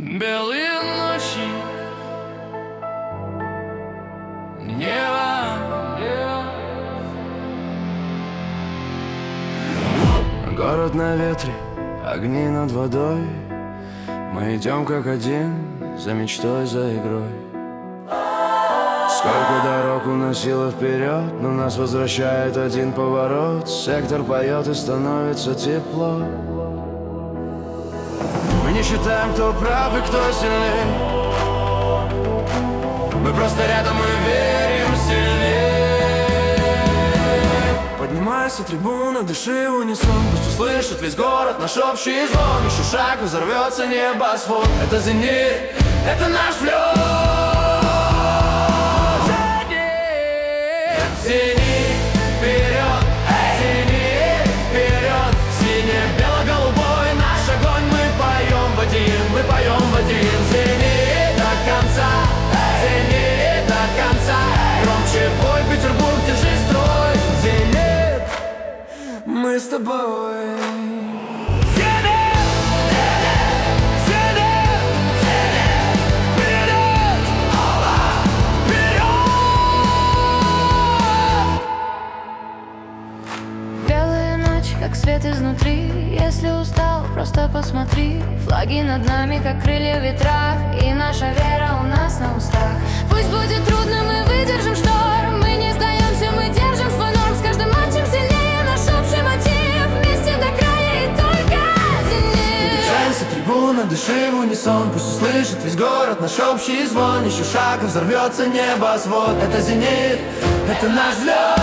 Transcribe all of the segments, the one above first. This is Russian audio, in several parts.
Белые ночи, небо, город на ветре, огни над водой. Мы идем как один, за мечтой, за игрой. Сколько дорог уносило вперед, но нас возвращает один поворот. Сектор поет и становится тепло. Мы не считаем, кто прав и кто сильнее. Мы просто рядом и верим сильнее. Поднимайся, трибуна, дыши в унисон. Пусть услышит весь город наш общий звон. Еще шаг, взорвется небосвод. Это зенит, это наш взлет. Зенит, вперед, зенит, вперед. Сине-бело-голубой наш огонь. Мы поем в один, мы поем в один. Зенит до конца, зенит до конца. Громче бой, Петербург, держи строй. Зенит, мы с тобой. Как свет изнутри, если устал, просто посмотри. Флаги над нами, как крылья в ветрах, и наша вера у нас на устах. Пусть будет трудно, мы выдержим шторм. Мы не сдаемся, мы держим свой норм. С каждым матчем сильнее наш общий мотив. Вместе до края и только зенит. Держайся, трибуна, дыши в унисон. Пусть услышит весь город наш общий звон. Еще шаг, и взорвется небосвод. Это зенит, это наш взлет.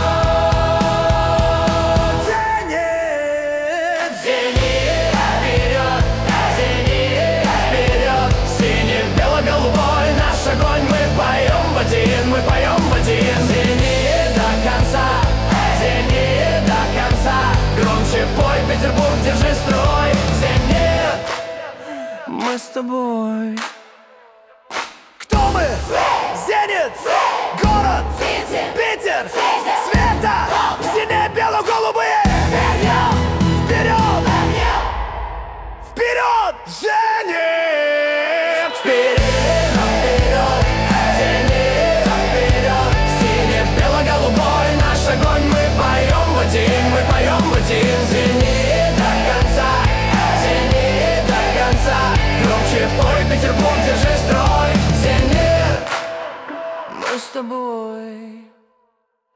Мы поем в один. Зенит до конца, зенит до конца. Громче пой, Петербург, держи строй. Зенит, мы с тобой. Кто мы? Зенит!